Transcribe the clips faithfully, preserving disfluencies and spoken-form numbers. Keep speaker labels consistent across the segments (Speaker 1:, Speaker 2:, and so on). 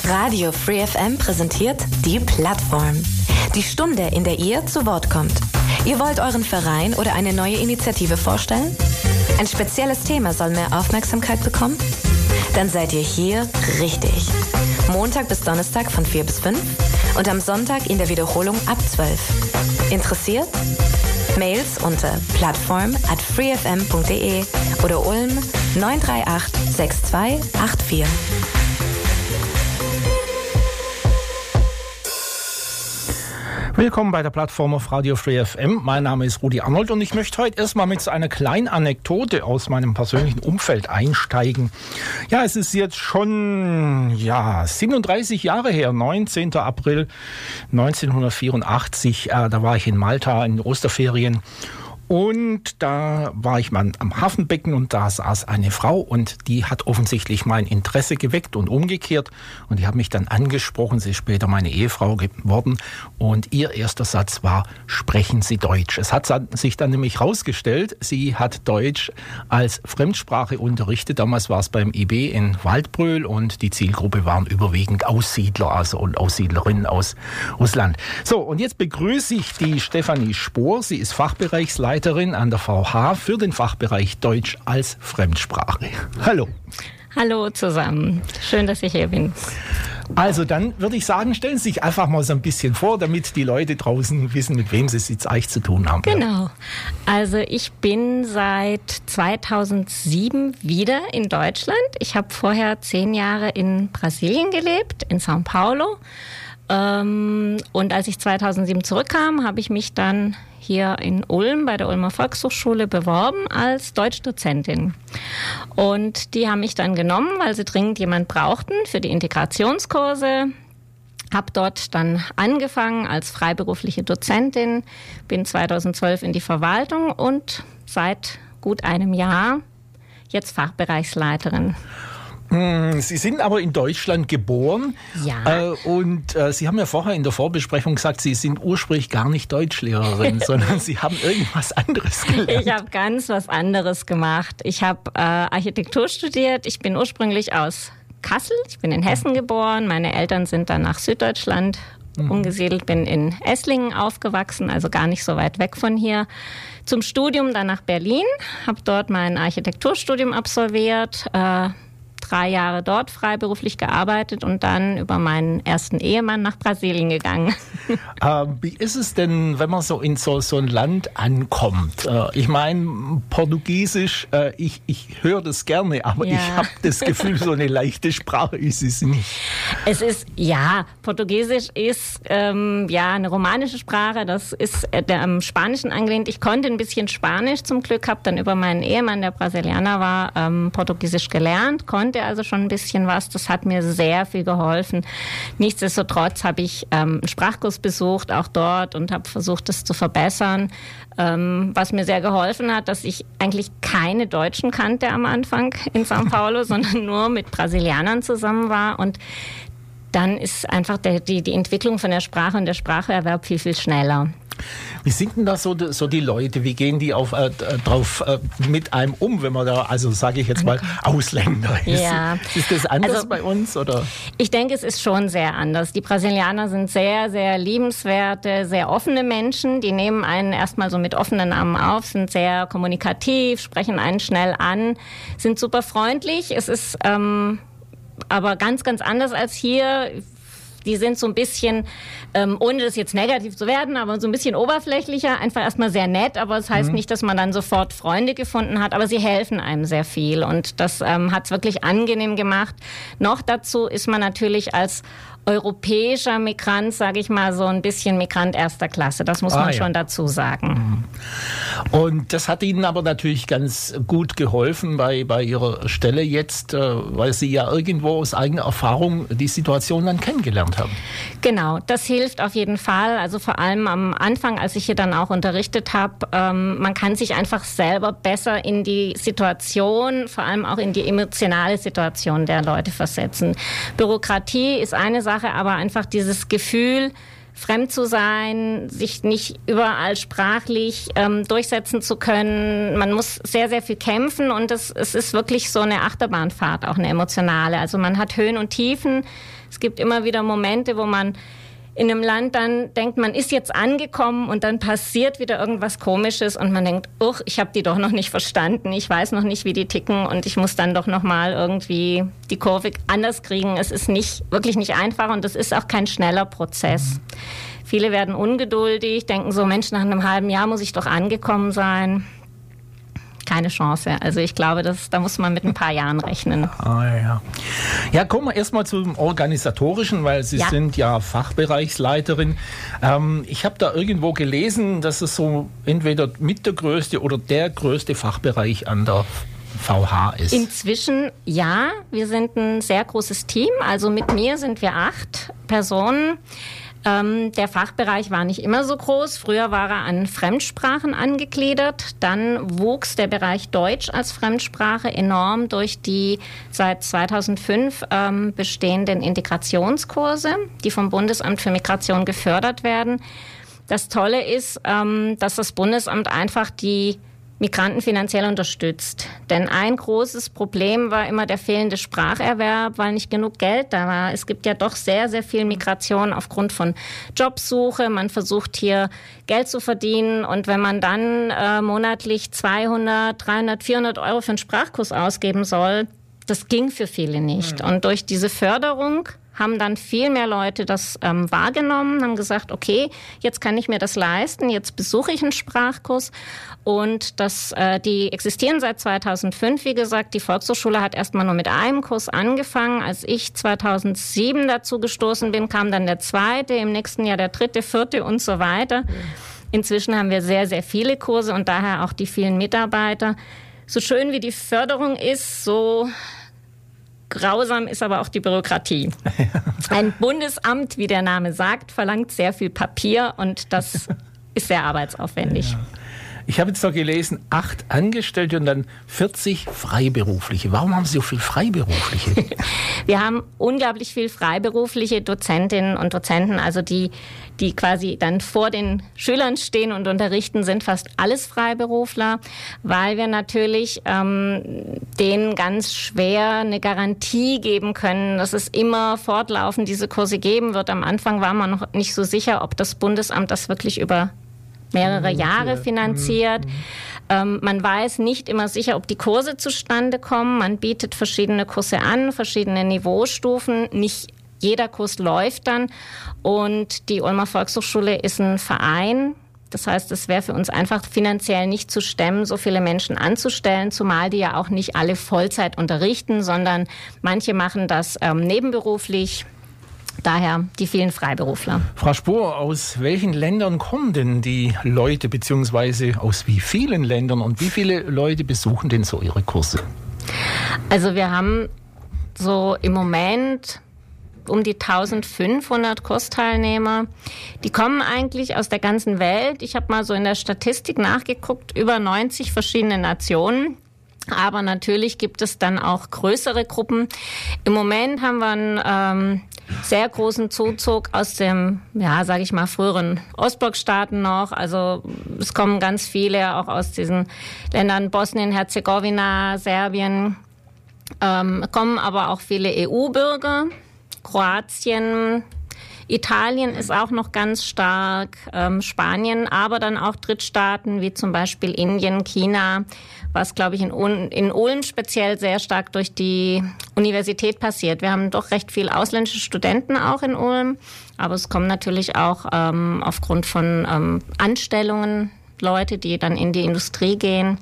Speaker 1: Radio Free F M präsentiert die Plattform. Die Stunde, in der ihr zu Wort kommt. Ihr wollt euren Verein oder eine neue Initiative vorstellen? Ein spezielles Thema soll mehr Aufmerksamkeit bekommen? Dann seid ihr hier richtig. Montag bis Donnerstag von vier bis fünf und am Sonntag in der Wiederholung ab zwölf. Interessiert? Mails unter plattform at freefm punkt de oder Ulm neun drei acht sechs zwei acht vier.
Speaker 2: Willkommen bei der Plattform auf Radio Free F M. Mein Name ist Rudi Arnold und ich möchte heute erstmal mit so einer kleinen Anekdote aus meinem persönlichen Umfeld einsteigen. Ja, es ist jetzt schon ja siebenunddreißig Jahre her, neunzehnten April neunzehnhundertvierundachtzig. Äh, da war ich in Malta in Osterferien. Und da war ich mal am Hafenbecken und da saß eine Frau und die hat offensichtlich mein Interesse geweckt und umgekehrt. Und die hat mich dann angesprochen, sie ist später meine Ehefrau geworden. Und ihr erster Satz war, sprechen Sie Deutsch? Es hat sich dann nämlich herausgestellt, sie hat Deutsch als Fremdsprache unterrichtet. Damals war es beim I B in Waldbröl und die Zielgruppe waren überwiegend Aussiedler, also und Aussiedlerinnen aus Russland. So, und jetzt begrüße ich die Stefanie Spohr. Sie ist Fachbereichsleiterin an der V H für den Fachbereich Deutsch als Fremdsprache. Hallo.
Speaker 3: Hallo zusammen. Schön, dass ich hier bin.
Speaker 2: Also dann würde ich sagen, stellen Sie sich einfach mal so ein bisschen vor, damit die Leute draußen wissen, mit wem Sie es jetzt eigentlich zu tun haben.
Speaker 3: Genau. Also ich bin seit zweitausendsieben wieder in Deutschland. Ich habe vorher zehn Jahre in Brasilien gelebt, in São Paulo. Und als ich zweitausendsieben zurückkam, habe ich mich dann hier in Ulm bei der Ulmer Volkshochschule beworben als Deutschdozentin. Und die haben mich dann genommen, weil sie dringend jemand brauchten für die Integrationskurse. Habe dort dann angefangen als freiberufliche Dozentin, bin zweitausendzwölf in die Verwaltung und seit gut einem Jahr jetzt Fachbereichsleiterin.
Speaker 2: Sie sind aber in Deutschland geboren.
Speaker 3: Ja.
Speaker 2: Äh, und äh, Sie haben ja vorher in der Vorbesprechung gesagt, Sie sind ursprünglich gar nicht Deutschlehrerin, sondern Sie haben irgendwas anderes gelernt.
Speaker 3: Ich habe ganz was anderes gemacht. Ich habe äh, Architektur studiert. Ich bin ursprünglich aus Kassel. Ich bin in Hessen geboren. Meine Eltern sind dann nach Süddeutschland mhm. umgesiedelt. Bin in Esslingen aufgewachsen, also gar nicht so weit weg von hier. Zum Studium dann nach Berlin. Habe dort mein Architekturstudium absolviert. Äh, drei Jahre dort freiberuflich gearbeitet und dann über meinen ersten Ehemann nach Brasilien gegangen.
Speaker 2: Äh, wie ist es denn, wenn man so in so, so ein Land ankommt? Äh, ich meine, Portugiesisch, äh, ich, ich höre das gerne, aber
Speaker 3: ja.
Speaker 2: ich habe das Gefühl, so eine leichte Sprache ist es nicht.
Speaker 3: Es ist, ja, Portugiesisch ist ähm, ja eine romanische Sprache, das ist äh, der, am Spanischen angelehnt. Ich konnte ein bisschen Spanisch zum Glück, habe dann über meinen Ehemann, der Brasilianer war, ähm, Portugiesisch gelernt, konnte also schon ein bisschen was. Das hat mir sehr viel geholfen. Nichtsdestotrotz habe ich ähm, einen Sprachkurs besucht, auch dort, und habe versucht, das zu verbessern. Ähm, was mir sehr geholfen hat, dass ich eigentlich keine Deutschen kannte am Anfang in São Paulo, sondern nur mit Brasilianern zusammen war. Und dann ist einfach der, die, die Entwicklung von der Sprache und der Spracherwerb viel, viel schneller.
Speaker 2: Wie sind denn da so, so die Leute? Wie gehen die auf, äh, drauf äh, mit einem um, wenn man da, also sage ich jetzt mal, Ausländer ist?
Speaker 3: Ja.
Speaker 2: Ist das anders
Speaker 3: also,
Speaker 2: bei uns? Oder?
Speaker 3: Ich denke, es ist schon sehr anders. Die Brasilianer sind sehr, sehr liebenswerte, sehr offene Menschen. Die nehmen einen erstmal so mit offenen Armen auf, sind sehr kommunikativ, sprechen einen schnell an, sind super freundlich. Es ist ähm, aber ganz, ganz anders als hier. Die sind so ein bisschen, ähm, ohne das jetzt negativ zu werden, aber so ein bisschen oberflächlicher, einfach erstmal sehr nett, aber das heißt mhm. nicht, dass man dann sofort Freunde gefunden hat, aber sie helfen einem sehr viel und das ähm, hat es wirklich angenehm gemacht. Noch dazu ist man natürlich als europäischer Migrant, sage ich mal, so ein bisschen Migrant erster Klasse. Das muss ah, man ja. schon dazu sagen.
Speaker 2: Und das hat Ihnen aber natürlich ganz gut geholfen bei, bei Ihrer Stelle jetzt, weil Sie ja irgendwo aus eigener Erfahrung die Situation dann kennengelernt haben.
Speaker 3: Genau, das hilft auf jeden Fall. Also vor allem am Anfang, als ich hier dann auch unterrichtet habe, ähm, man kann sich einfach selber besser in die Situation, vor allem auch in die emotionale Situation der Leute versetzen. Bürokratie ist eine Sache, aber einfach dieses Gefühl, fremd zu sein, sich nicht überall sprachlich ähm, durchsetzen zu können. Man muss sehr, sehr viel kämpfen und es, es ist wirklich so eine Achterbahnfahrt, auch eine emotionale. Also man hat Höhen und Tiefen. Es gibt immer wieder Momente, wo man in einem Land dann denkt, man ist jetzt angekommen und dann passiert wieder irgendwas Komisches und man denkt, uch, ich habe die doch noch nicht verstanden, ich weiß noch nicht, wie die ticken und ich muss dann doch noch mal irgendwie die Kurve anders kriegen. Es ist nicht, wirklich nicht einfach und es ist auch kein schneller Prozess. Mhm. Viele werden ungeduldig, denken so, Mensch, nach einem halben Jahr muss ich doch angekommen sein. Keine Chance. Also ich glaube, das, da muss man mit ein paar Jahren rechnen.
Speaker 2: Ah, ja. Ja, kommen wir erstmal zum Organisatorischen, weil Sie ja. sind ja Fachbereichsleiterin. Ähm, ich habe da irgendwo gelesen, dass es so entweder mit der größte oder der größte Fachbereich an der V H ist.
Speaker 3: Inzwischen ja. Wir sind ein sehr großes Team. Also mit mir sind wir acht Personen. Ähm, der Fachbereich war nicht immer so groß. Früher war er an Fremdsprachen angegliedert. Dann wuchs der Bereich Deutsch als Fremdsprache enorm durch die seit zweitausendfünf ähm, bestehenden Integrationskurse, die vom Bundesamt für Migration gefördert werden. Das Tolle ist, ähm, dass das Bundesamt einfach die Migranten finanziell unterstützt. Denn ein großes Problem war immer der fehlende Spracherwerb, weil nicht genug Geld da war. Es gibt ja doch sehr, sehr viel Migration aufgrund von Jobsuche. Man versucht hier Geld zu verdienen und wenn man dann äh, monatlich zweihundert, dreihundert, vierhundert Euro für einen Sprachkurs ausgeben soll, das ging für viele nicht. Und durch diese Förderung haben dann viel mehr Leute das ähm, wahrgenommen, haben gesagt, okay, jetzt kann ich mir das leisten, jetzt besuche ich einen Sprachkurs. Und das, äh, die existieren seit zweitausendfünf, wie gesagt. Die Volkshochschule hat erstmal nur mit einem Kurs angefangen. Als ich zweitausendsieben dazu gestoßen bin, kam dann der zweite, im nächsten Jahr der dritte, vierte und so weiter. Inzwischen haben wir sehr, sehr viele Kurse und daher auch die vielen Mitarbeiter. So schön wie die Förderung ist, so grausam ist aber auch die Bürokratie. Ein Bundesamt, wie der Name sagt, verlangt sehr viel Papier und das ist sehr arbeitsaufwendig.
Speaker 2: Ja. Ich habe jetzt noch gelesen, acht Angestellte und dann vierzig Freiberufliche. Warum haben Sie so viel Freiberufliche?
Speaker 3: Wir haben unglaublich viel freiberufliche Dozentinnen und Dozenten, also die, die quasi dann vor den Schülern stehen und unterrichten, sind fast alles Freiberufler, weil wir natürlich ähm, denen ganz schwer eine Garantie geben können, dass es immer fortlaufend diese Kurse geben wird. Am Anfang war man noch nicht so sicher, ob das Bundesamt das wirklich über mehrere Jahre finanziert. Ähm, man weiß nicht immer sicher, ob die Kurse zustande kommen. Man bietet verschiedene Kurse an, verschiedene Niveaustufen. Nicht jeder Kurs läuft dann. Und die Ulmer Volkshochschule ist ein Verein. Das heißt, es wäre für uns einfach finanziell nicht zu stemmen, so viele Menschen anzustellen, zumal die ja auch nicht alle Vollzeit unterrichten, sondern manche machen das ähm, nebenberuflich. Daher die vielen Freiberufler.
Speaker 2: Frau Spohr, aus welchen Ländern kommen denn die Leute, beziehungsweise aus wie vielen Ländern und wie viele Leute besuchen denn so Ihre Kurse?
Speaker 3: Also wir haben so im Moment um die eintausendfünfhundert Kursteilnehmer. Die kommen eigentlich aus der ganzen Welt. Ich habe mal so in der Statistik nachgeguckt, über neunzig verschiedene Nationen. Aber natürlich gibt es dann auch größere Gruppen. Im Moment haben wir einen ähm, sehr großen Zuzug aus dem, ja, sage ich mal, früheren Ostblockstaaten noch. Also es kommen ganz viele auch aus diesen Ländern Bosnien, Herzegowina, Serbien. Ähm, kommen aber auch viele E U-Bürger, Kroatien, Italien ist auch noch ganz stark, ähm, Spanien, aber dann auch Drittstaaten wie zum Beispiel Indien, China, was, glaube ich, in, in Ulm speziell sehr stark durch die Universität passiert. Wir haben doch recht viel ausländische Studenten auch in Ulm, aber es kommen natürlich auch ähm, aufgrund von ähm, Anstellungen Leute, die dann in die Industrie gehen.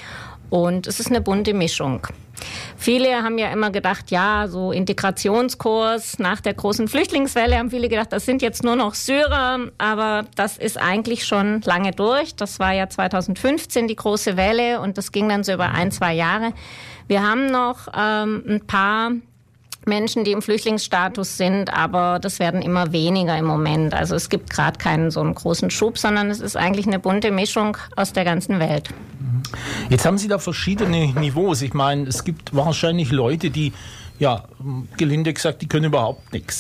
Speaker 3: Und es ist eine bunte Mischung. Viele haben ja immer gedacht, ja, so Integrationskurs nach der großen Flüchtlingswelle haben viele gedacht, das sind jetzt nur noch Syrer, aber das ist eigentlich schon lange durch. Das war ja zweitausendfünfzehn die große Welle und das ging dann so über ein, zwei Jahre. Wir haben noch ähm, ein paar Menschen, die im Flüchtlingsstatus sind, aber das werden immer weniger im Moment. Also es gibt gerade keinen so einen großen Schub, sondern es ist eigentlich eine bunte Mischung aus der ganzen Welt.
Speaker 2: Jetzt haben Sie da verschiedene Niveaus. Ich meine, es gibt wahrscheinlich Leute, die, ja, gelinde gesagt, die können überhaupt nichts.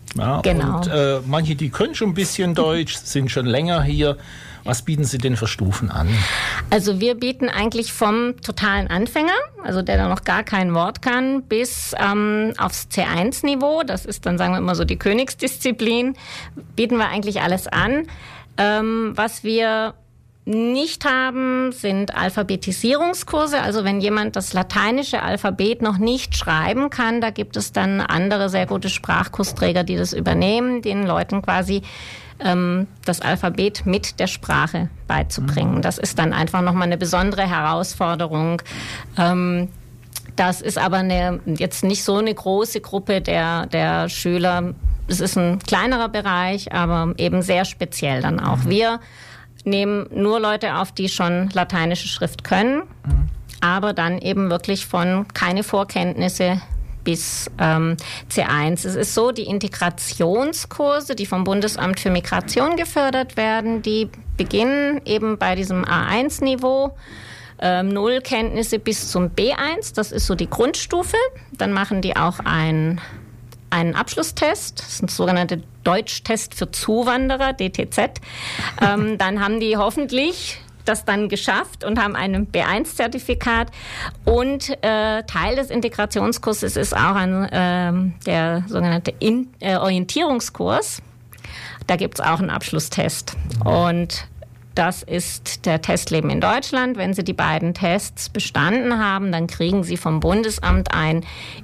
Speaker 2: Ja,
Speaker 3: genau.
Speaker 2: Und äh, manche, die können schon ein bisschen Deutsch, sind schon länger hier. Was bieten Sie denn für Stufen an?
Speaker 3: Also wir bieten eigentlich vom totalen Anfänger, also der da noch gar kein Wort kann, bis ähm, aufs C eins Niveau, das ist dann, sagen wir immer so, die Königsdisziplin, bieten wir eigentlich alles an. Ähm, was wir nicht haben, sind Alphabetisierungskurse. Also wenn jemand das lateinische Alphabet noch nicht schreiben kann, da gibt es dann andere sehr gute Sprachkursträger, die das übernehmen, den Leuten quasi ähm, das Alphabet mit der Sprache beizubringen. Das ist dann einfach nochmal eine besondere Herausforderung. Ähm, das ist aber eine, jetzt nicht so eine große Gruppe der, der Schüler. Es ist ein kleinerer Bereich, aber eben sehr speziell dann auch. Wir nehmen nur Leute auf, die schon lateinische Schrift können, mhm. aber dann eben wirklich von keine Vorkenntnisse bis ähm, C eins. Es ist so, die Integrationskurse, die vom Bundesamt für Migration gefördert werden, die beginnen eben bei diesem A eins Niveau, ähm, null Kenntnisse bis zum B eins, das ist so die Grundstufe. Dann machen die auch ein einen Abschlusstest, das ist ein sogenannter Deutschtest für Zuwanderer, D T Z. Ähm, dann haben die hoffentlich das dann geschafft und haben ein B eins Zertifikat. Und äh, Teil des Integrationskurses ist auch ein, äh, der sogenannte In- äh, Orientierungskurs. Da gibt es auch einen Abschlusstest. Und das ist der Testleben in Deutschland. Wenn Sie die beiden Tests bestanden haben, dann kriegen Sie vom Bundesamt ein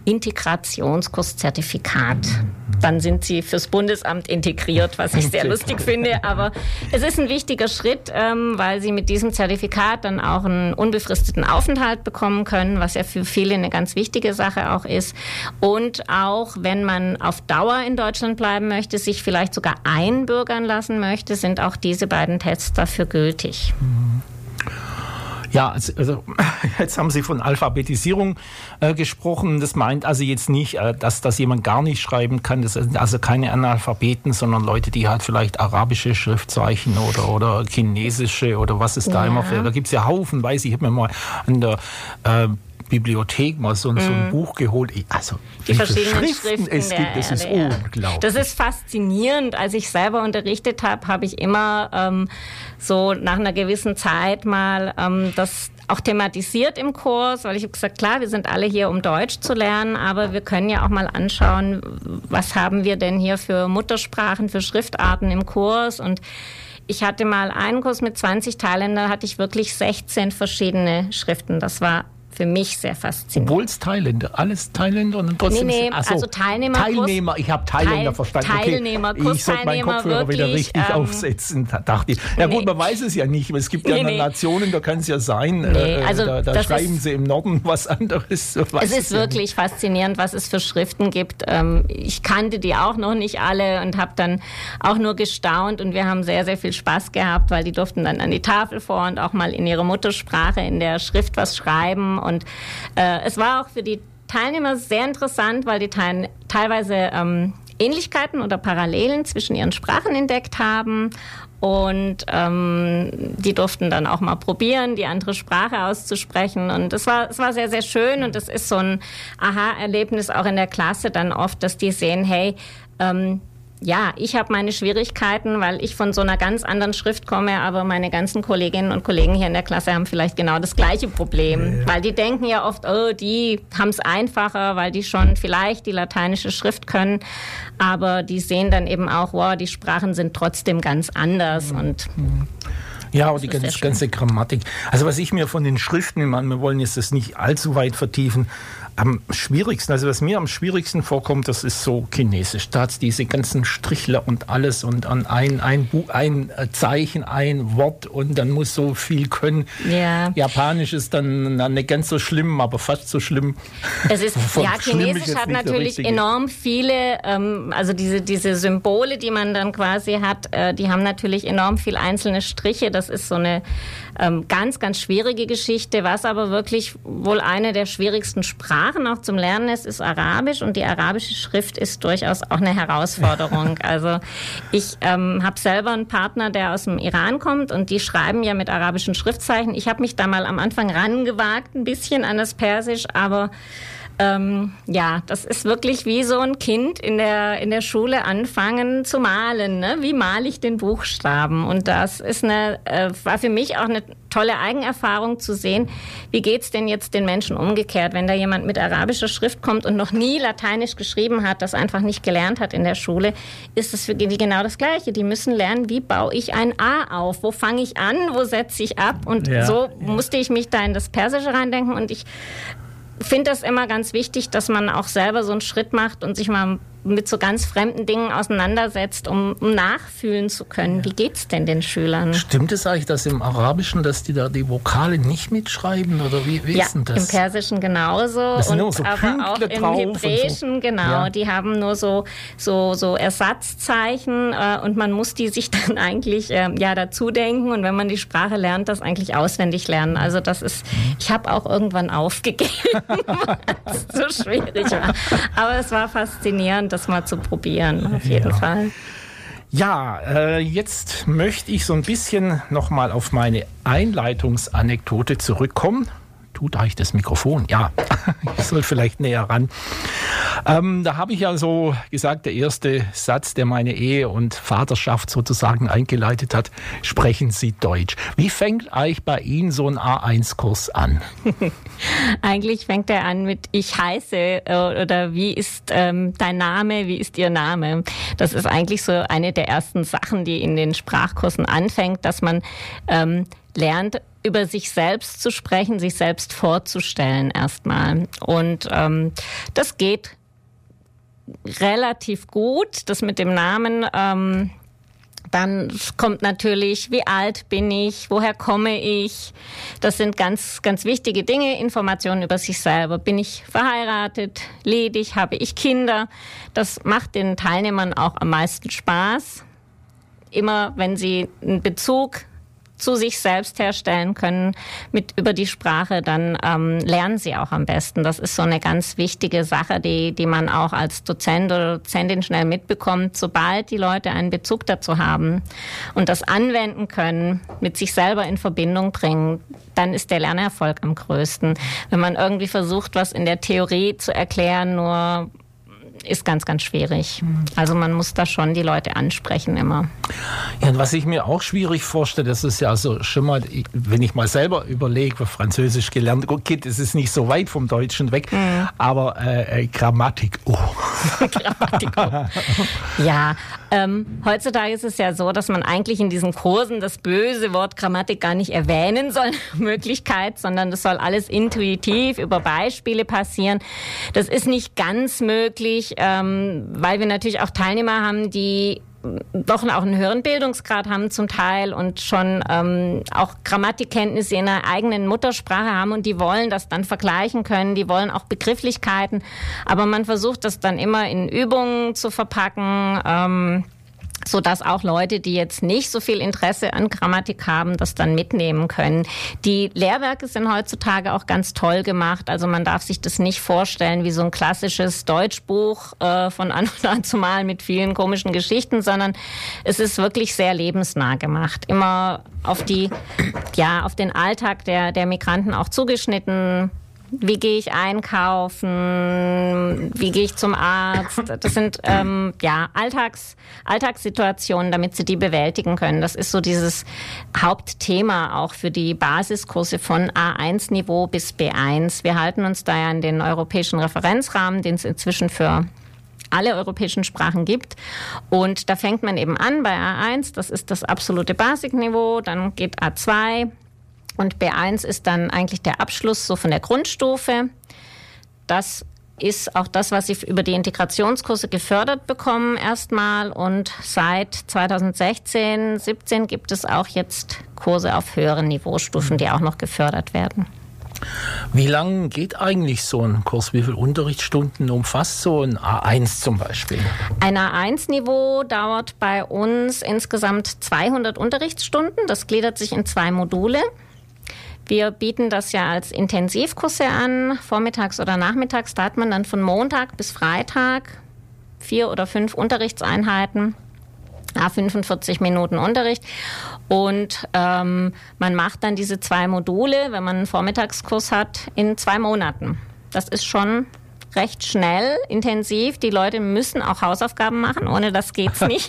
Speaker 3: Integrationskurszertifikat. Dann sind Sie fürs Bundesamt integriert, was ich sehr lustig finde. Aber es ist ein wichtiger Schritt, ähm, weil Sie mit diesem Zertifikat dann auch einen unbefristeten Aufenthalt bekommen können, was ja für viele eine ganz wichtige Sache auch ist. Und auch, wenn man auf Dauer in Deutschland bleiben möchte, sich vielleicht sogar einbürgern lassen möchte, sind auch diese beiden Tests dafür gültig.
Speaker 2: Ja, also jetzt haben Sie von Alphabetisierung äh, gesprochen. Das meint also jetzt nicht, äh, dass das jemand gar nicht schreiben kann. Das sind also keine Analphabeten, sondern Leute, die halt vielleicht arabische Schriftzeichen oder, oder chinesische oder was es da ja. immer für. Da gibt es ja haufenweise. Ich habe mir mal an der äh, Bibliothek mal so, mm. so ein Buch geholt. Also
Speaker 3: die verschiedenen
Speaker 2: Schriften,
Speaker 3: Schriften
Speaker 2: es gibt, das ist
Speaker 3: ja.
Speaker 2: unglaublich.
Speaker 3: Das ist faszinierend. Als ich selber unterrichtet habe, habe ich immer ähm, so nach einer gewissen Zeit mal ähm, das auch thematisiert im Kurs, weil ich habe gesagt, klar, wir sind alle hier, um Deutsch zu lernen, aber wir können ja auch mal anschauen, was haben wir denn hier für Muttersprachen, für Schriftarten im Kurs. Und ich hatte mal einen Kurs mit zwanzig Teilnehmern, da hatte ich wirklich sechzehn verschiedene Schriften. Das war für mich sehr faszinierend.
Speaker 2: Obwohl es Thailänder, alles Thailänder und trotzdem...
Speaker 3: Nee, nee,
Speaker 2: achso,
Speaker 3: also Teilnehmer...
Speaker 2: Teilnehmer, ich habe Thailänder
Speaker 3: Teil,
Speaker 2: verstanden.
Speaker 3: Teilnehmer,
Speaker 2: okay, ich sollte meinen Kopfhörer
Speaker 3: wirklich,
Speaker 2: wieder richtig
Speaker 3: ähm,
Speaker 2: aufsetzen, dachte ich. Ja gut,
Speaker 3: nee.
Speaker 2: man weiß es ja nicht. Es gibt
Speaker 3: nee,
Speaker 2: ja
Speaker 3: nee.
Speaker 2: Nationen, da kann es ja sein,
Speaker 3: nee,
Speaker 2: äh,
Speaker 3: also
Speaker 2: da, da schreiben
Speaker 3: ist,
Speaker 2: sie im Norden was anderes. So
Speaker 3: es ist wirklich ja faszinierend, was es für Schriften gibt. Ich kannte die auch noch nicht alle und habe dann auch nur gestaunt und wir haben sehr, sehr viel Spaß gehabt, weil die durften dann an die Tafel vor und auch mal in ihrer Muttersprache in der Schrift was schreiben und äh, es war auch für die Teilnehmer sehr interessant, weil die teil- teilweise ähm, Ähnlichkeiten oder Parallelen zwischen ihren Sprachen entdeckt haben und ähm, die durften dann auch mal probieren, die andere Sprache auszusprechen und es war, es war sehr, sehr schön und es ist so ein Aha-Erlebnis auch in der Klasse dann oft, dass die sehen, hey, ähm, ja, ich habe meine Schwierigkeiten, weil ich von so einer ganz anderen Schrift komme, aber meine ganzen Kolleginnen und Kollegen hier in der Klasse haben vielleicht genau das gleiche Problem. Ja. Weil die denken ja oft, oh, die haben es einfacher, weil die schon vielleicht die lateinische Schrift können. Aber die sehen dann eben auch, wow, die Sprachen sind trotzdem ganz anders.
Speaker 2: Mhm.
Speaker 3: Und
Speaker 2: ja, aber die ganze, ganze Grammatik. Also was ich mir von den Schriften, ich meine, wir wollen jetzt das nicht allzu weit vertiefen, am schwierigsten, also was mir am schwierigsten vorkommt, das ist so Chinesisch. Da hat diese ganzen Strichler und alles und an ein, ein, ein Zeichen, ein Wort und dann muss so viel können.
Speaker 3: Ja.
Speaker 2: Japanisch ist dann, dann nicht ganz so schlimm, aber fast so schlimm.
Speaker 3: Es ist, ja, Chinesisch hat natürlich enorm viele, ähm, also diese, diese Symbole, die man dann quasi hat, äh, die haben natürlich enorm viel einzelne Striche. Das ist so eine ähm, ganz, ganz schwierige Geschichte, was aber wirklich wohl eine der schwierigsten Sprachen auch zum Lernen ist, ist Arabisch und die arabische Schrift ist durchaus auch eine Herausforderung. Also ich ähm, habe selber einen Partner, der aus dem Iran kommt und die schreiben ja mit arabischen Schriftzeichen. Ich habe mich da mal am Anfang rangewagt, ein bisschen an das Persisch, aber Ähm, ja, das ist wirklich wie so ein Kind in der, in der Schule anfangen zu malen. Ne? Wie male ich den Buchstaben? Und das ist eine, äh, war für mich auch eine tolle Eigenerfahrung zu sehen, wie geht's denn jetzt den Menschen umgekehrt, wenn da jemand mit arabischer Schrift kommt und noch nie Lateinisch geschrieben hat, das einfach nicht gelernt hat in der Schule, ist es für die genau das Gleiche. Die müssen lernen, wie baue ich ein A auf? Wo fange ich an? Wo setze ich ab? Und ja, so ja. musste ich mich da in das Persische reindenken und ich finde das immer ganz wichtig, dass man auch selber so einen Schritt macht und sich mal mit so ganz fremden Dingen auseinandersetzt, um, um nachfühlen zu können. Ja. Wie geht's denn den Schülern?
Speaker 2: Stimmt es eigentlich, dass im Arabischen, dass die da die Vokale nicht mitschreiben? Oder wie, wie
Speaker 3: ja,
Speaker 2: ist denn das?
Speaker 3: Im Persischen genauso.
Speaker 2: Das sind
Speaker 3: und
Speaker 2: nur so
Speaker 3: aber auch im Hebräischen, so. genau. Ja. Die haben nur so, so, so Ersatzzeichen äh, und man muss die sich dann eigentlich äh, ja, dazu denken. Und wenn man die Sprache lernt, das eigentlich auswendig lernen. Also das ist, ich habe auch irgendwann aufgegeben, weil es so schwierig war. Aber es war faszinierend, das mal zu probieren, auf jeden ja. Fall.
Speaker 2: Ja, äh, jetzt möchte ich so ein bisschen nochmal auf meine Einleitungsanekdote zurückkommen. Tut eigentlich das Mikrofon? Ja, ich soll vielleicht näher ran. Ähm, da habe ich ja so gesagt, der erste Satz, der meine Ehe und Vaterschaft sozusagen eingeleitet hat, sprechen Sie Deutsch. Wie fängt eigentlich bei Ihnen so ein A eins Kurs an?
Speaker 3: Eigentlich fängt er an mit ich heiße oder wie ist ähm, dein Name, wie ist Ihr Name? Das ist eigentlich so eine der ersten Sachen, die in den Sprachkursen anfängt, dass man ähm, lernt, über sich selbst zu sprechen, sich selbst vorzustellen erstmal. Und ähm, das geht relativ gut, das mit dem Namen. Ähm, dann kommt natürlich, wie alt bin ich, woher komme ich? Das sind ganz, ganz wichtige Dinge, Informationen über sich selber. Bin ich verheiratet, ledig, habe ich Kinder? Das macht den Teilnehmern auch am meisten Spaß. Immer wenn sie einen Bezug zu sich selbst herstellen können mit über die Sprache, dann ähm, lernen sie auch am besten. Das ist so eine ganz wichtige Sache, die die man auch als Dozent oder Dozentin schnell mitbekommt. Sobald die Leute einen Bezug dazu haben und das anwenden können, mit sich selber in Verbindung bringen, dann ist der Lernerfolg am größten. Wenn man irgendwie versucht, was in der Theorie zu erklären, nur ist ganz, ganz schwierig. Also man muss da schon die Leute ansprechen immer.
Speaker 2: Ja, und was ich mir auch schwierig vorstelle, das ist ja also schon mal, wenn ich mal selber überlege, Französisch gelernt, okay, das ist nicht so weit vom Deutschen weg, mhm. aber äh, Grammatik, oh.
Speaker 3: Grammatik, oh. Ja, ähm, heutzutage ist es ja so, dass man eigentlich in diesen Kursen das böse Wort Grammatik gar nicht erwähnen soll, Möglichkeit, sondern das soll alles intuitiv über Beispiele passieren. Das ist nicht ganz möglich, ähm, weil wir natürlich auch Teilnehmer haben, die doch auch einen höheren Bildungsgrad haben zum Teil und schon ähm, auch Grammatikkenntnisse in einer eigenen Muttersprache haben und die wollen das dann vergleichen können, die wollen auch Begrifflichkeiten, aber man versucht das dann immer in Übungen zu verpacken, ähm, so dass auch Leute, die jetzt nicht so viel Interesse an Grammatik haben, das dann mitnehmen können. Die Lehrwerke sind heutzutage auch ganz toll gemacht. Also man darf sich das nicht vorstellen wie so ein klassisches Deutschbuch äh, von an und an zu mal mit vielen komischen Geschichten, sondern es ist wirklich sehr lebensnah gemacht. Immer auf die, ja, auf den Alltag der, der Migranten auch zugeschnitten. Wie gehe ich einkaufen? Wie gehe ich zum Arzt? Das sind ähm, ja Alltags, Alltagssituationen, damit sie die bewältigen können. Das ist so dieses Hauptthema auch für die Basiskurse von A eins Niveau bis B eins. Wir halten uns da ja an den europäischen Referenzrahmen, den es inzwischen für alle europäischen Sprachen gibt. Und da fängt man eben an bei A eins, das ist das absolute Basisniveau, dann geht A zwei. Und B eins ist dann eigentlich der Abschluss so von der Grundstufe. Das ist auch das, was Sie über die Integrationskurse gefördert bekommen erstmal. Und seit zweitausendsechzehn, siebzehn gibt es auch jetzt Kurse auf höheren Niveaustufen, die auch noch gefördert werden.
Speaker 2: Wie lang geht eigentlich so ein Kurs? Wie viele Unterrichtsstunden umfasst so ein A eins zum Beispiel?
Speaker 3: Ein A eins Niveau dauert bei uns insgesamt zweihundert Unterrichtsstunden. Das gliedert sich in zwei Module. Wir bieten das ja als Intensivkurse an, vormittags oder nachmittags. Da hat man dann von Montag bis Freitag vier oder fünf Unterrichtseinheiten, à fünfundvierzig Minuten Unterricht. Und ähm, man macht dann diese zwei Module, wenn man einen Vormittagskurs hat, in zwei Monaten. Das ist schon recht schnell, intensiv. Die Leute müssen auch Hausaufgaben machen, ohne das geht's nicht.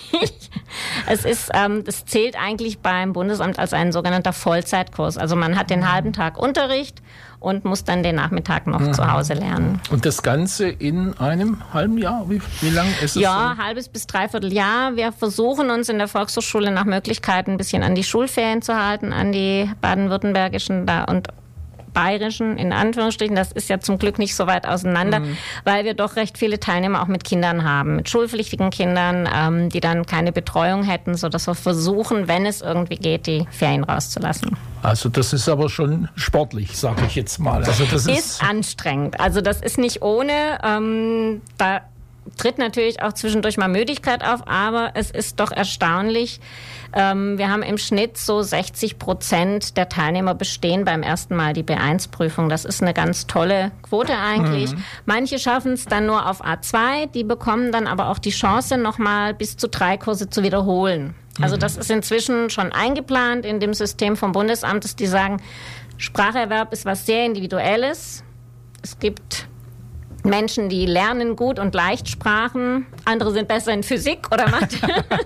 Speaker 3: Es ist, ähm, das zählt eigentlich beim Bundesamt als ein sogenannter Vollzeitkurs. Also man hat den halben Tag Unterricht und muss dann den Nachmittag noch mhm. zu Hause lernen.
Speaker 2: Und das Ganze in einem halben Jahr? Wie, wie lang ist es?
Speaker 3: Ja,
Speaker 2: so?
Speaker 3: halbes bis dreiviertel Jahr. Wir versuchen uns in der Volkshochschule nach Möglichkeit ein bisschen an die Schulferien zu halten, an die baden-württembergischen da und bayerischen, in Anführungsstrichen. Das ist ja zum Glück nicht so weit auseinander, mhm. weil wir doch recht viele Teilnehmer auch mit Kindern haben, mit schulpflichtigen Kindern, ähm, die dann keine Betreuung hätten, sodass wir versuchen, wenn es irgendwie geht, die Ferien rauszulassen.
Speaker 2: Also das ist aber schon sportlich, sage ich jetzt mal. Also das ist,
Speaker 3: ist anstrengend. Also das ist nicht ohne. Ähm, da tritt natürlich auch zwischendurch mal Müdigkeit auf, aber es ist doch erstaunlich. Ähm, wir haben im Schnitt so sechzig Prozent der Teilnehmer bestehen beim ersten Mal die B eins Prüfung. Das ist eine ganz tolle Quote eigentlich. Mhm. Manche schaffen es dann nur auf A zwei, die bekommen dann aber auch die Chance, nochmal bis zu drei Kurse zu wiederholen. Also das ist inzwischen schon eingeplant in dem System vom Bundesamt, dass die sagen, Spracherwerb ist was sehr Individuelles. Es gibt Menschen, die lernen gut und leicht Sprachen, andere sind besser in Physik oder Mathe.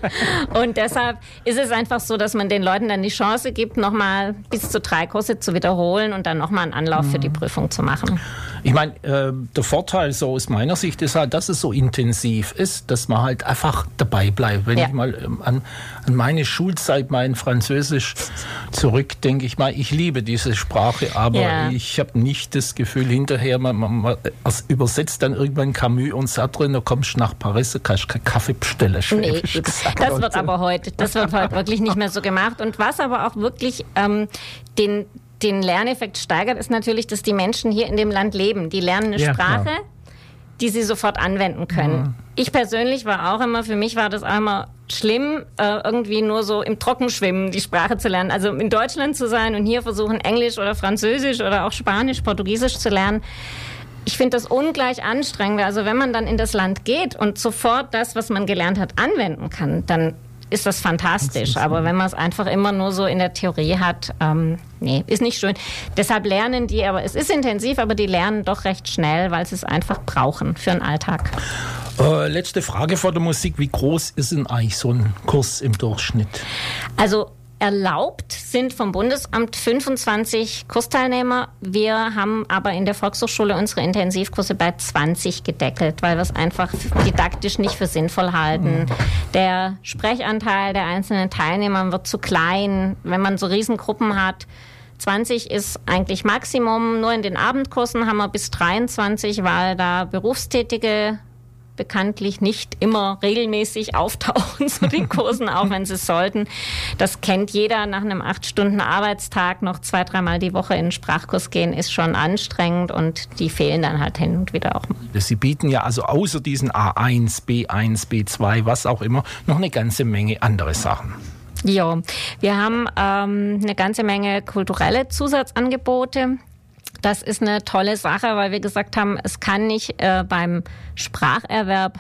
Speaker 3: Und deshalb ist es einfach so, dass man den Leuten dann die Chance gibt, nochmal bis zu drei Kurse zu wiederholen und dann nochmal einen Anlauf mhm. für die Prüfung zu machen.
Speaker 2: Ich meine, äh, der Vorteil so aus meiner Sicht ist halt, dass es so intensiv ist, dass man halt einfach dabei bleibt. Wenn ja. ich mal ähm, an, an meine Schulzeit, mein Französisch zurückdenke, ich meine, ich liebe diese Sprache, aber ja. ich habe nicht das Gefühl hinterher, man, man, man übersetzt dann irgendwann Camus und Sartre, du kommst nach Paris, kannst keinen Kaffee bestellen.
Speaker 3: Nee, das wird aber heute, das wird heute wirklich nicht mehr so gemacht. Und was aber auch wirklich ähm, den den Lerneffekt steigert, ist natürlich, dass die Menschen hier in dem Land leben. Die lernen eine ja, Sprache, klar. die sie sofort anwenden können. Mhm. Ich persönlich war auch immer, für mich war das auch immer schlimm, äh, irgendwie nur so im Trockenschwimmen die Sprache zu lernen. Also in Deutschland zu sein und hier versuchen, Englisch oder Französisch oder auch Spanisch, Portugiesisch zu lernen. Ich finde das ungleich anstrengender. Also wenn man dann in das Land geht und sofort das, was man gelernt hat, anwenden kann, dann ist das fantastisch. Aber wenn man es einfach immer nur so in der Theorie hat, ähm, nee, ist nicht schön. Deshalb lernen die, aber es ist intensiv, aber die lernen doch recht schnell, weil sie es einfach brauchen für den Alltag.
Speaker 2: Äh, letzte Frage vor der Musik. Wie groß ist denn eigentlich so ein Kurs im Durchschnitt?
Speaker 3: Also erlaubt sind vom Bundesamt fünfundzwanzig Kursteilnehmer. Wir haben aber in der Volkshochschule unsere Intensivkurse bei zwanzig gedeckelt, weil wir es einfach didaktisch nicht für sinnvoll halten. Der Sprechanteil der einzelnen Teilnehmer wird zu klein, wenn man so Riesengruppen hat. zwanzig ist eigentlich Maximum. Nur in den Abendkursen haben wir bis dreiundzwanzig, weil da Berufstätige bekanntlich nicht immer regelmäßig auftauchen zu den Kursen, auch wenn sie es sollten. Das kennt jeder. Nach einem acht Stunden Arbeitstag noch zwei, dreimal die Woche in den Sprachkurs gehen, ist schon anstrengend und die fehlen dann halt hin und wieder auch mal.
Speaker 2: Sie bieten ja also außer diesen A eins, B eins, B zwei, was auch immer, noch eine ganze Menge andere Sachen.
Speaker 3: Ja, wir haben ähm, eine ganze Menge kulturelle Zusatzangebote. Das ist eine tolle Sache, weil wir gesagt haben, es kann nicht äh, beim Spracherwerb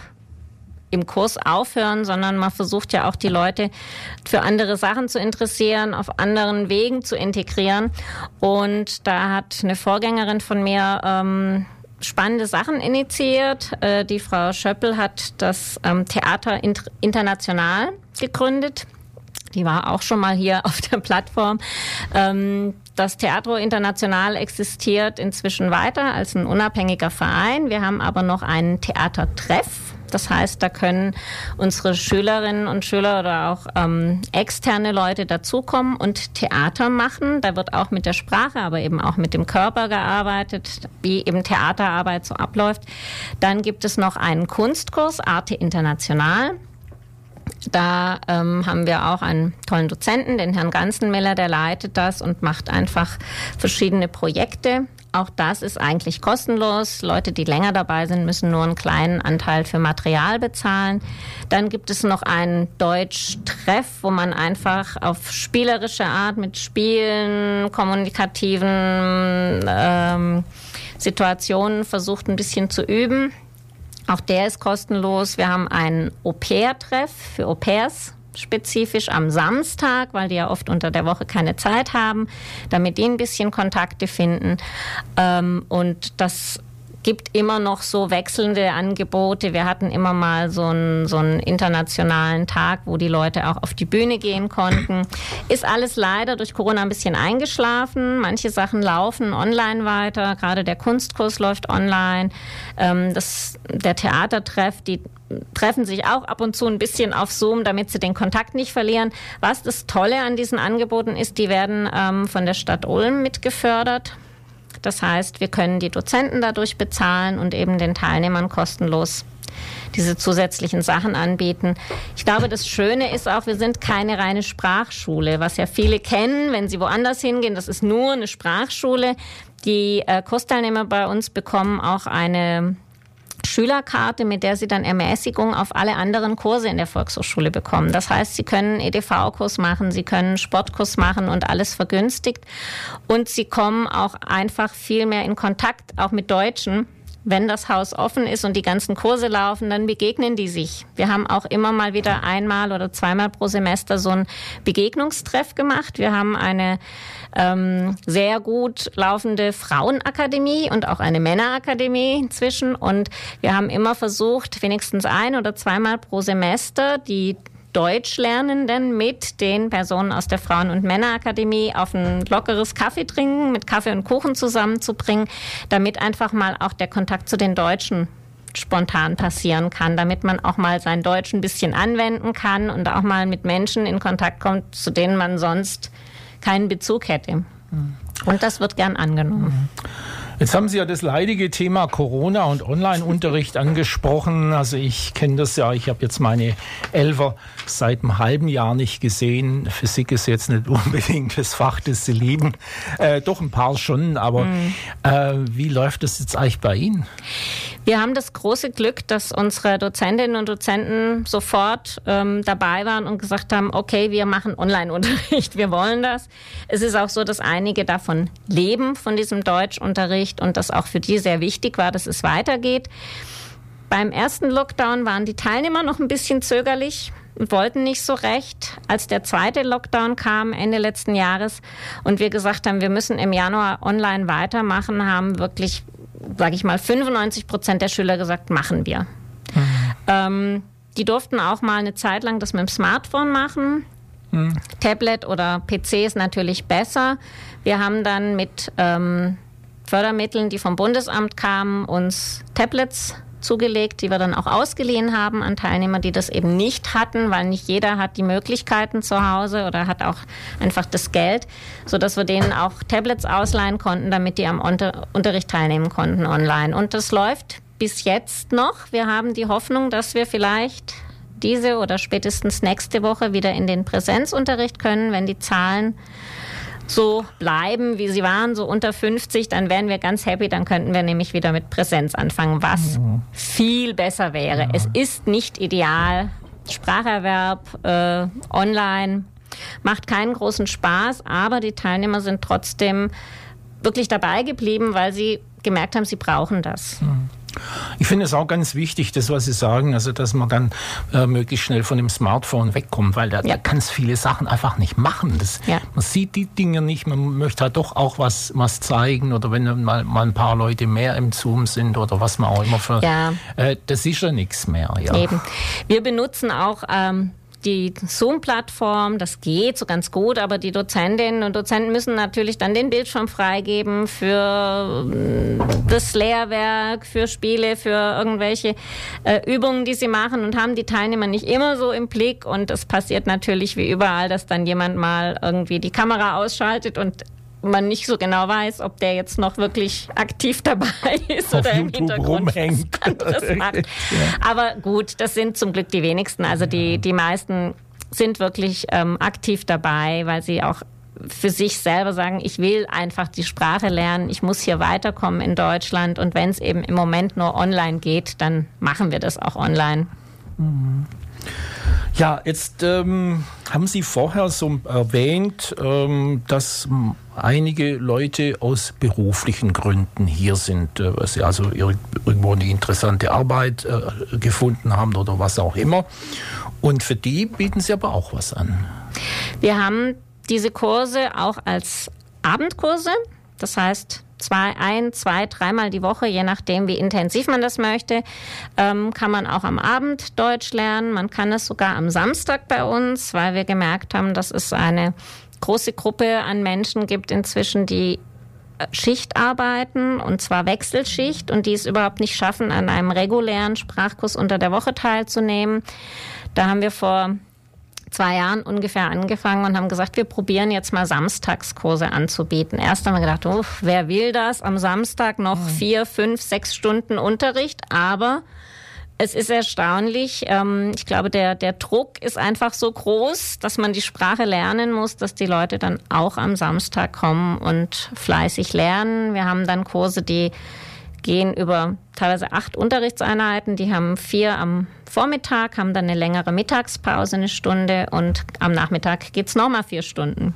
Speaker 3: im Kurs aufhören, sondern man versucht ja auch die Leute für andere Sachen zu interessieren, auf anderen Wegen zu integrieren. Und da hat eine Vorgängerin von mir ähm, spannende Sachen initiiert. Äh, die Frau Schöppel hat das ähm, Theater Int- International gegründet. Die war auch schon mal hier auf der Plattform. Ähm, Das Teatro International existiert inzwischen weiter als ein unabhängiger Verein. Wir haben aber noch einen Theatertreff. Das heißt, da können unsere Schülerinnen und Schüler oder auch ähm, externe Leute dazukommen und Theater machen. Da wird auch mit der Sprache, aber eben auch mit dem Körper gearbeitet, wie eben Theaterarbeit so abläuft. Dann gibt es noch einen Kunstkurs, Arte International. Da ähm, haben wir auch einen tollen Dozenten, den Herrn Ganzenmiller, der leitet das und macht einfach verschiedene Projekte. Auch das ist eigentlich kostenlos. Leute, die länger dabei sind, müssen nur einen kleinen Anteil für Material bezahlen. Dann gibt es noch einen Deutsch-Treff, wo man einfach auf spielerische Art mit Spielen, kommunikativen ähm, Situationen versucht, ein bisschen zu üben. Auch der ist kostenlos. Wir haben einen Au-pair-Treff für Au-pairs, spezifisch am Samstag, weil die ja oft unter der Woche keine Zeit haben, damit die ein bisschen Kontakte finden. Und das gibt immer noch so wechselnde Angebote. Wir hatten immer mal so einen, so einen internationalen Tag, wo die Leute auch auf die Bühne gehen konnten. Ist alles leider durch Corona ein bisschen eingeschlafen. Manche Sachen laufen online weiter. Gerade der Kunstkurs läuft online. Ähm, das, der Theatertreff, die treffen sich auch ab und zu ein bisschen auf Zoom, damit sie den Kontakt nicht verlieren. Was das Tolle an diesen Angeboten ist, die werden ähm, von der Stadt Ulm mitgefördert. Das heißt, wir können die Dozenten dadurch bezahlen und eben den Teilnehmern kostenlos diese zusätzlichen Sachen anbieten. Ich glaube, das Schöne ist auch, wir sind keine reine Sprachschule, was ja viele kennen, wenn sie woanders hingehen. Das ist nur eine Sprachschule. Die äh, Kursteilnehmer bei uns bekommen auch eine Schülerkarte, mit der sie dann Ermäßigung auf alle anderen Kurse in der Volkshochschule bekommen. Das heißt, sie können E D V-Kurs machen, sie können Sportkurs machen und alles vergünstigt. Und sie kommen auch einfach viel mehr in Kontakt, auch mit Deutschen. Wenn das Haus offen ist und die ganzen Kurse laufen, dann begegnen die sich. Wir haben auch immer mal wieder einmal oder zweimal pro Semester so einen Begegnungstreff gemacht. Wir haben eine ähm, sehr gut laufende Frauenakademie und auch eine Männerakademie inzwischen. Und wir haben immer versucht, wenigstens ein oder zweimal pro Semester die Deutschlernenden mit den Personen aus der Frauen- und Männerakademie auf ein lockeres Kaffee trinken, mit Kaffee und Kuchen zusammenzubringen, damit einfach mal auch der Kontakt zu den Deutschen spontan passieren kann, damit man auch mal sein Deutsch ein bisschen anwenden kann und auch mal mit Menschen in Kontakt kommt, zu denen man sonst keinen Bezug hätte. Und das wird gern angenommen.
Speaker 2: Jetzt haben Sie ja das leidige Thema Corona und Online-Unterricht angesprochen. Also ich kenne das ja, ich habe jetzt meine Elfer seit einem halben Jahr nicht gesehen. Physik ist jetzt nicht unbedingt das Fach, das sie lieben. Äh, doch ein paar schon, aber mhm. äh, wie läuft das jetzt eigentlich bei Ihnen?
Speaker 3: Wir haben das große Glück, dass unsere Dozentinnen und Dozenten sofort ähm, dabei waren und gesagt haben, okay, wir machen Online-Unterricht, wir wollen das. Es ist auch so, dass einige davon leben, von diesem Deutschunterricht, und das auch für die sehr wichtig war, dass es weitergeht. Beim ersten Lockdown waren die Teilnehmer noch ein bisschen zögerlich und wollten nicht so recht. Als der zweite Lockdown kam, Ende letzten Jahres, und wir gesagt haben, wir müssen im Januar online weitermachen, haben wirklich, sage ich mal, fünfundneunzig Prozent der Schüler gesagt, machen wir. Mhm. Ähm, die durften auch mal eine Zeit lang das mit dem Smartphone machen. Mhm. Tablet oder P C ist natürlich besser. Wir haben dann mit ähm, Fördermitteln, die vom Bundesamt kamen, uns Tablets zugelegt, die wir dann auch ausgeliehen haben an Teilnehmer, die das eben nicht hatten, weil nicht jeder hat die Möglichkeiten zu Hause oder hat auch einfach das Geld, sodass wir denen auch Tablets ausleihen konnten, damit die am Unter- Unterricht teilnehmen konnten online. Und das läuft bis jetzt noch. Wir haben die Hoffnung, dass wir vielleicht diese oder spätestens nächste Woche wieder in den Präsenzunterricht können, wenn die Zahlen so bleiben, wie sie waren, so unter fünfzig, dann wären wir ganz happy, dann könnten wir nämlich wieder mit Präsenz anfangen, was ja. viel besser wäre. Ja. Es ist nicht ideal. Spracherwerb äh, online macht keinen großen Spaß, aber die Teilnehmer sind trotzdem wirklich dabei geblieben, weil sie gemerkt haben, sie brauchen das. Ja.
Speaker 2: Ich finde es auch ganz wichtig, das, was Sie sagen, also dass man dann äh, möglichst schnell von dem Smartphone wegkommt, weil da, ja. da ganz viele Sachen einfach nicht machen. Das, ja. Man sieht die Dinge nicht, man möchte halt doch auch was, was zeigen, oder wenn mal, mal ein paar Leute mehr im Zoom sind oder was man auch immer für... Ja. Äh, das ist ja nichts mehr. Ja.
Speaker 3: Eben. Wir benutzen auch... Ähm die Zoom-Plattform, das geht so ganz gut, aber die Dozentinnen und Dozenten müssen natürlich dann den Bildschirm freigeben für das Lehrwerk, für Spiele, für irgendwelche äh, Übungen, die sie machen, und haben die Teilnehmer nicht immer so im Blick, und es passiert natürlich wie überall, dass dann jemand mal irgendwie die Kamera ausschaltet und man nicht so genau weiß, ob der jetzt noch wirklich aktiv dabei ist
Speaker 2: auf
Speaker 3: oder im
Speaker 2: YouTube
Speaker 3: Hintergrund
Speaker 2: rumhängt.
Speaker 3: was anderes macht. Ja. Aber gut, das sind zum Glück die wenigsten. Also die, die meisten sind wirklich ähm, aktiv dabei, weil sie auch für sich selber sagen, ich will einfach die Sprache lernen, ich muss hier weiterkommen in Deutschland, und wenn es eben im Moment nur online geht, dann machen wir das auch online.
Speaker 2: Mhm. Ja, jetzt ähm, haben Sie vorher so erwähnt, ähm, dass einige Leute aus beruflichen Gründen hier sind, äh, weil sie also irgendwo eine interessante Arbeit äh, gefunden haben oder was auch immer. Und für die bieten Sie aber auch was an.
Speaker 3: Wir haben diese Kurse auch als Abendkurse. Das heißt, zwei, ein, zwei, dreimal die Woche, je nachdem, wie intensiv man das möchte, ähm, kann man auch am Abend Deutsch lernen. Man kann es sogar am Samstag bei uns, weil wir gemerkt haben, dass es eine große Gruppe an Menschen gibt inzwischen, die Schicht arbeiten, und zwar Wechselschicht, und die es überhaupt nicht schaffen, an einem regulären Sprachkurs unter der Woche teilzunehmen. Da haben wir vor zwei Jahren ungefähr angefangen und haben gesagt, wir probieren jetzt mal Samstagskurse anzubieten. Erst haben wir gedacht, oh, wer will das? Am Samstag noch mhm. vier, fünf, sechs Stunden Unterricht, aber es ist erstaunlich. Ich glaube, der, der Druck ist einfach so groß, dass man die Sprache lernen muss, dass die Leute dann auch am Samstag kommen und fleißig lernen. Wir haben dann Kurse, die gehen über teilweise acht Unterrichtseinheiten. Die haben vier am Vormittag, haben dann eine längere Mittagspause, eine Stunde, und am Nachmittag geht's nochmal vier Stunden.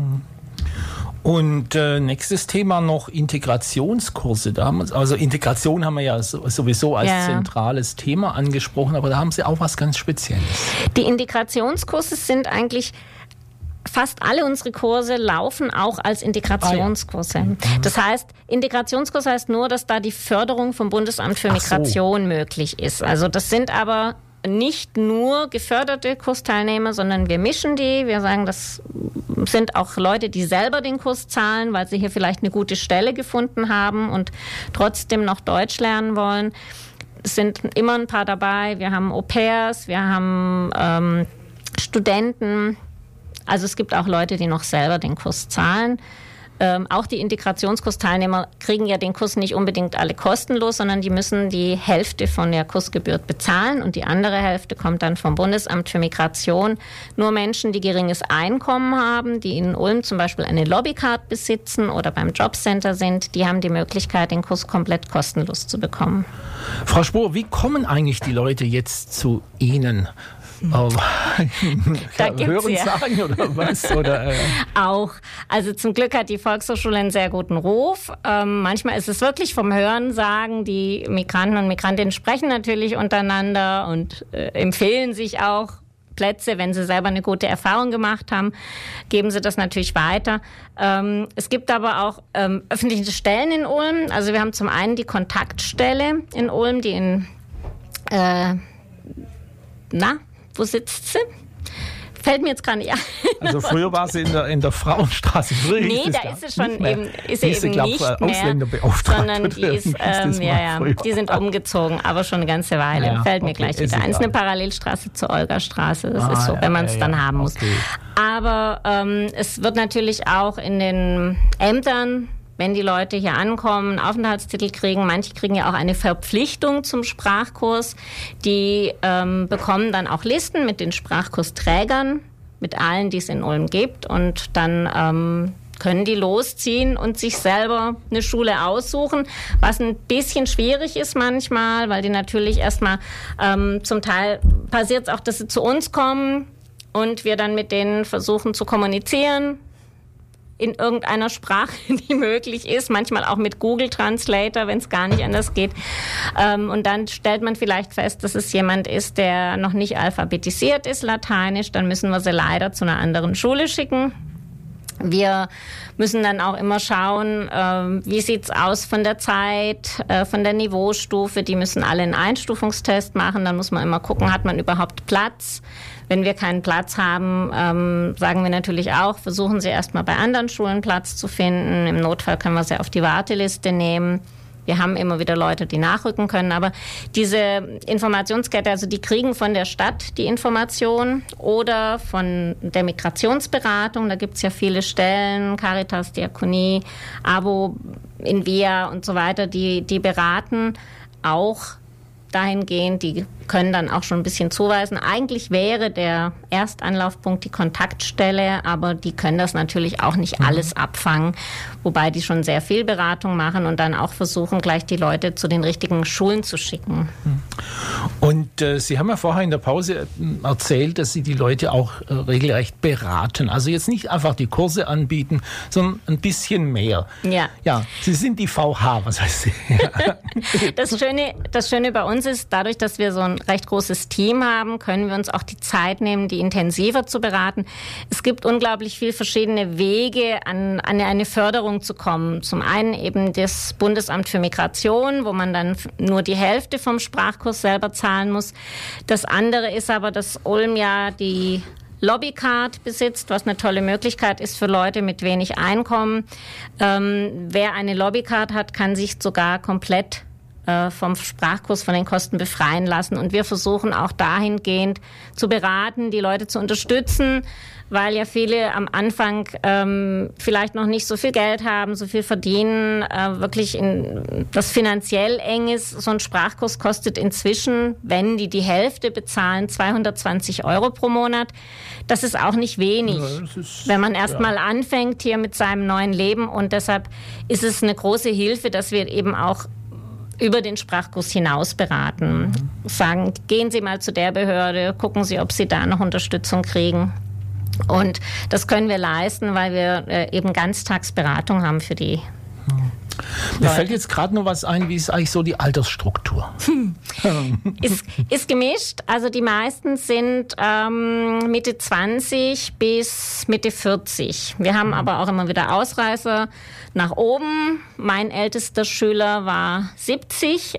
Speaker 2: Und äh, nächstes Thema noch Integrationskurse. Da haben wir, also Integration haben wir ja so, sowieso als ja. zentrales Thema angesprochen, aber da haben Sie auch was ganz Spezielles.
Speaker 3: Die Integrationskurse sind eigentlich, fast alle unsere Kurse laufen auch als Integrationskurse. Ah, ja. Das heißt, Integrationskurs heißt nur, dass da die Förderung vom Bundesamt für Migration so. möglich ist. Also das sind aber nicht nur geförderte Kursteilnehmer, sondern wir mischen die. Wir sagen, das sind auch Leute, die selber den Kurs zahlen, weil sie hier vielleicht eine gute Stelle gefunden haben und trotzdem noch Deutsch lernen wollen. Es sind immer ein paar dabei. Wir haben Au-pairs, wir haben ähm, Studenten. Also es gibt auch Leute, die noch selber den Kurs zahlen. Ähm, auch die Integrationskursteilnehmer kriegen ja den Kurs nicht unbedingt alle kostenlos, sondern die müssen die Hälfte von der Kursgebühr bezahlen, und die andere Hälfte kommt dann vom Bundesamt für Migration. Nur Menschen, die geringes Einkommen haben, die in Ulm zum Beispiel eine Lobbycard besitzen oder beim Jobcenter sind, die haben die Möglichkeit, den Kurs komplett kostenlos zu bekommen.
Speaker 2: Frau Spohr, wie kommen eigentlich die Leute jetzt zu Ihnen? Oh,
Speaker 3: da gibt's
Speaker 2: hören
Speaker 3: ja.
Speaker 2: sagen oder was? Oder, äh.
Speaker 3: Auch. Also zum Glück hat die Volkshochschule einen sehr guten Ruf. Ähm, manchmal ist es wirklich vom Hören sagen. Die Migranten und Migrantinnen sprechen natürlich untereinander und äh, empfehlen sich auch Plätze. Wenn sie selber eine gute Erfahrung gemacht haben, geben sie das natürlich weiter. Ähm, es gibt aber auch ähm, öffentliche Stellen in Ulm. Also wir haben zum einen die Kontaktstelle in Ulm, die in äh, na, wo sitzt sie? Fällt mir jetzt gar nicht ein.
Speaker 2: Also früher war sie in der, in der Frauenstraße. Früher
Speaker 3: nee, da ist sie schon eben, ist sie eben glaub, nicht mehr, sondern die ist, ähm, ja, ja, die sind umgezogen, aber schon eine ganze Weile. Ja, Fällt mir okay, gleich wieder ein. Es ist eine Parallelstraße zur Olgastraße. Das ah, ist so, ja, wenn man es ja, dann ja, haben muss. Okay. Aber ähm, es wird natürlich auch in den Ämtern, wenn die Leute hier ankommen, Aufenthaltstitel kriegen. Manche kriegen ja auch eine Verpflichtung zum Sprachkurs. Die ähm, bekommen dann auch Listen mit den Sprachkursträgern, mit allen, die es in Ulm gibt. Und dann ähm, können die losziehen und sich selber eine Schule aussuchen, was ein bisschen schwierig ist manchmal, weil die natürlich erstmal ähm, zum Teil passiert es auch, dass sie zu uns kommen und wir dann mit denen versuchen zu kommunizieren, in irgendeiner Sprache, die möglich ist, manchmal auch mit Google Translator, wenn es gar nicht anders geht. Ähm, und dann stellt man vielleicht fest, dass es jemand ist, der noch nicht alphabetisiert ist, lateinisch, dann müssen wir sie leider zu einer anderen Schule schicken. Wir müssen dann auch immer schauen, äh, wie sieht's aus von der Zeit, äh, von der Niveaustufe. Die müssen alle einen Einstufungstest machen. Dann muss man immer gucken, hat man überhaupt Platz? Wenn wir keinen Platz haben, ähm, sagen wir natürlich auch, versuchen Sie erstmal bei anderen Schulen Platz zu finden. Im Notfall können wir sie auf die Warteliste nehmen. Wir haben immer wieder Leute, die nachrücken können. Aber diese Informationskette, also die kriegen von der Stadt die Information oder von der Migrationsberatung. Da gibt es ja viele Stellen, Caritas, Diakonie, Abo, Invia und so weiter, die, die beraten auch dahingehend, die können dann auch schon ein bisschen zuweisen. Eigentlich wäre der Erstanlaufpunkt die Kontaktstelle, aber die können das natürlich auch nicht mhm. alles abfangen, wobei die schon sehr viel Beratung machen und dann auch versuchen, gleich die Leute zu den richtigen Schulen zu schicken.
Speaker 2: Und äh, Sie haben ja vorher in der Pause erzählt, dass Sie die Leute auch äh, regelrecht beraten. Also jetzt nicht einfach die Kurse anbieten, sondern ein bisschen mehr.
Speaker 3: Ja.
Speaker 2: Ja, Sie sind die V H, was heißt Sie?
Speaker 3: das Schöne, das Schöne bei uns uns ist, dadurch, dass wir so ein recht großes Team haben, können wir uns auch die Zeit nehmen, die intensiver zu beraten. Es gibt unglaublich viele verschiedene Wege, an, an eine Förderung zu kommen. Zum einen eben das Bundesamt für Migration, wo man dann nur die Hälfte vom Sprachkurs selber zahlen muss. Das andere ist aber, dass Ulm ja die Lobbycard besitzt, was eine tolle Möglichkeit ist für Leute mit wenig Einkommen. Ähm, wer eine Lobbycard hat, kann sich sogar komplett äh, vom Sprachkurs, von den Kosten befreien lassen. Und wir versuchen auch dahingehend zu beraten, die Leute zu unterstützen, weil ja viele am Anfang ähm, vielleicht noch nicht so viel Geld haben, so viel verdienen, äh, wirklich in, das finanziell eng ist. So ein Sprachkurs kostet inzwischen, wenn die die Hälfte bezahlen, zweihundertzwanzig Euro pro Monat. Das ist auch nicht wenig, ja, ist, wenn man erst ja. mal anfängt hier mit seinem neuen Leben. Und deshalb ist es eine große Hilfe, dass wir eben auch über den Sprachkurs hinaus beraten. Mhm. Sagen, gehen Sie mal zu der Behörde, gucken Sie, ob Sie da noch Unterstützung kriegen. Und das können wir leisten, weil wir äh, eben Ganztagsberatung haben für die
Speaker 2: hm. Mir fällt jetzt gerade noch was ein, wie ist eigentlich so die Altersstruktur?
Speaker 3: Hm. ist, ist gemischt. Also die meisten sind ähm, Mitte zwanzig bis Mitte vierzig. Wir haben aber auch immer wieder Ausreißer nach oben. Mein ältester Schüler war siebzig.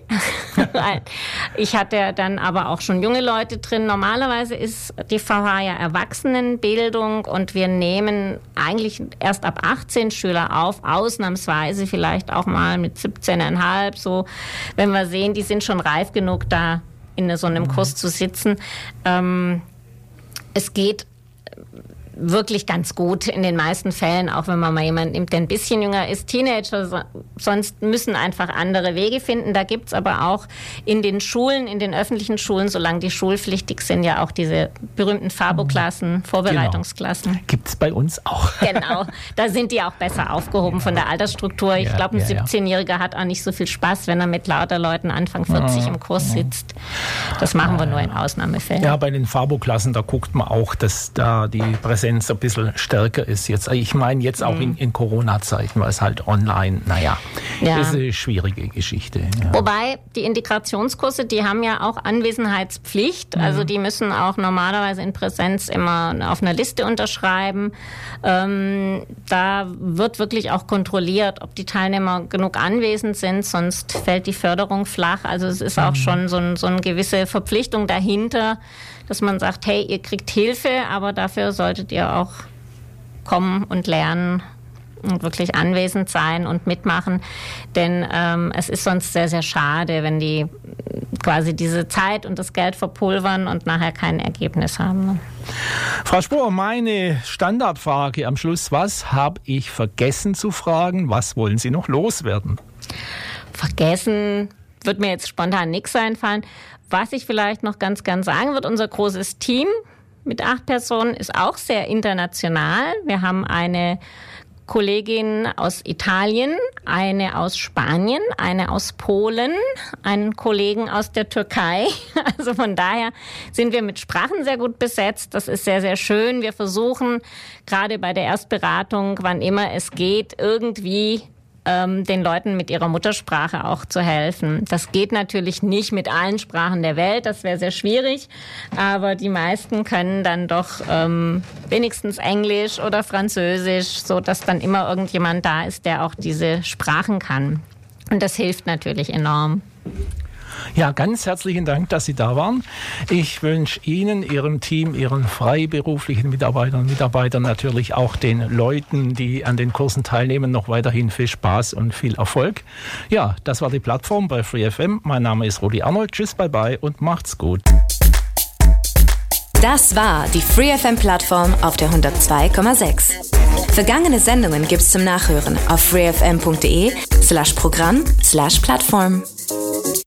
Speaker 3: Ich hatte dann aber auch schon junge Leute drin. Normalerweise ist die V H ja Erwachsenenbildung und wir nehmen eigentlich erst ab achtzehn Schüler auf, ausnahmsweise vielleicht auch mal mit siebzehn Komma fünf, so, wenn wir sehen, die sind schon reif genug, da in so einem Kurs zu sitzen. Ähm, es geht wirklich ganz gut in den meisten Fällen, auch wenn man mal jemanden nimmt, der ein bisschen jünger ist. Teenager, so, sonst müssen einfach andere Wege finden. Da gibt's aber auch in den Schulen, in den öffentlichen Schulen, solange die schulpflichtig sind, ja auch diese berühmten Fabo-Klassen, Vorbereitungsklassen.
Speaker 2: Genau. Gibt's bei uns auch.
Speaker 3: Genau, da sind die auch besser aufgehoben ja. von der Altersstruktur. Ich ja, glaube, ein ja, siebzehnjähriger hat auch nicht so viel Spaß, wenn er mit lauter Leuten Anfang vierzig ja. im Kurs sitzt. Das machen wir nur in Ausnahmefällen.
Speaker 2: Ja, bei den Fabo-Klassen, da guckt man auch, dass da die Präsenz ein bisschen stärker ist jetzt. Ich meine jetzt auch mhm. in, in Corona-Zeiten, weil es halt online, naja, ja. ist eine schwierige Geschichte. Ja.
Speaker 3: Wobei die Integrationskurse, die haben ja auch Anwesenheitspflicht. Mhm. Also die müssen auch normalerweise in Präsenz immer auf einer Liste unterschreiben. Ähm, da wird wirklich auch kontrolliert, ob die Teilnehmer genug anwesend sind, sonst fällt die Förderung flach. Also es ist auch mhm. schon so, ein, so eine gewisse Verpflichtung dahinter, dass man sagt, hey, ihr kriegt Hilfe, aber dafür solltet ihr auch kommen und lernen und wirklich anwesend sein und mitmachen. Denn ähm, es ist sonst sehr, sehr schade, wenn die quasi diese Zeit und das Geld verpulvern und nachher kein Ergebnis haben. Ne?
Speaker 2: Frau Spohr, meine Standardfrage am Schluss, was habe ich vergessen zu fragen? Was wollen Sie noch loswerden?
Speaker 3: Vergessen wird mir jetzt spontan nichts einfallen. Was ich vielleicht noch ganz gern sagen würde, unser großes Team mit acht Personen ist auch sehr international. Wir haben eine Kollegin aus Italien, eine aus Spanien, eine aus Polen, einen Kollegen aus der Türkei. Also von daher sind wir mit Sprachen sehr gut besetzt. Das ist sehr, sehr schön. Wir versuchen gerade bei der Erstberatung, wann immer es geht, irgendwie den Leuten mit ihrer Muttersprache auch zu helfen. Das geht natürlich nicht mit allen Sprachen der Welt, das wäre sehr schwierig, aber die meisten können dann doch ähm, wenigstens Englisch oder Französisch, so dass dann immer irgendjemand da ist, der auch diese Sprachen kann. Und das hilft natürlich enorm.
Speaker 2: Ja, ganz herzlichen Dank, dass Sie da waren. Ich wünsche Ihnen, Ihrem Team, Ihren freiberuflichen Mitarbeitern und Mitarbeitern, natürlich auch den Leuten, die an den Kursen teilnehmen, noch weiterhin viel Spaß und viel Erfolg. Ja, das war die Plattform bei Free F M. Mein Name ist Rudi Arnold. Tschüss, bye bye und macht's gut.
Speaker 1: Das war die Free F M-Plattform auf der hundertzwei Komma sechs. Vergangene Sendungen gibt's zum Nachhören auf freefm punkt de slash Programm slash Plattform.